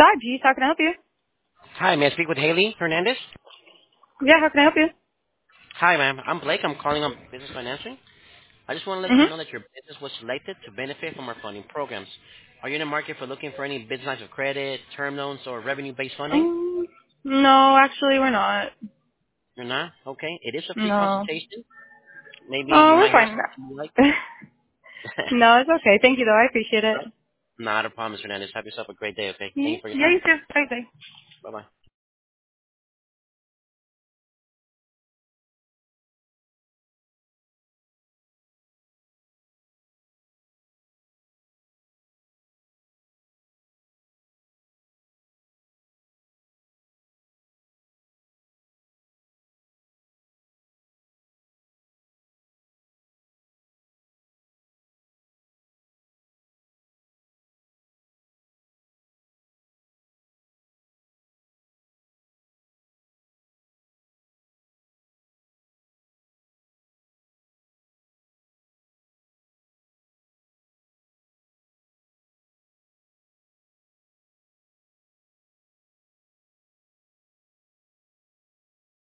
Dodgy, how can I help you? Hi, may I speak with Haley Hernandez? Yeah, how can I help you? Hi, ma'am. I'm Blake. I'm calling on business financing. I just want to let you know Mm-hmm. that your business was selected to benefit from our funding programs. Are you in the market for looking for any business lines of credit, term loans, or revenue-based funding? No, actually, we're not. You're not? Okay. It is a free No. consultation. Maybe Oh, you we're might have fine. something you like. No, it's okay. Thank you, though. I appreciate it. Not a problem, Mr. Hernandez. Have yourself a great day, okay? Thank Yeah, you for your time. you too. Bye-bye. Bye-bye.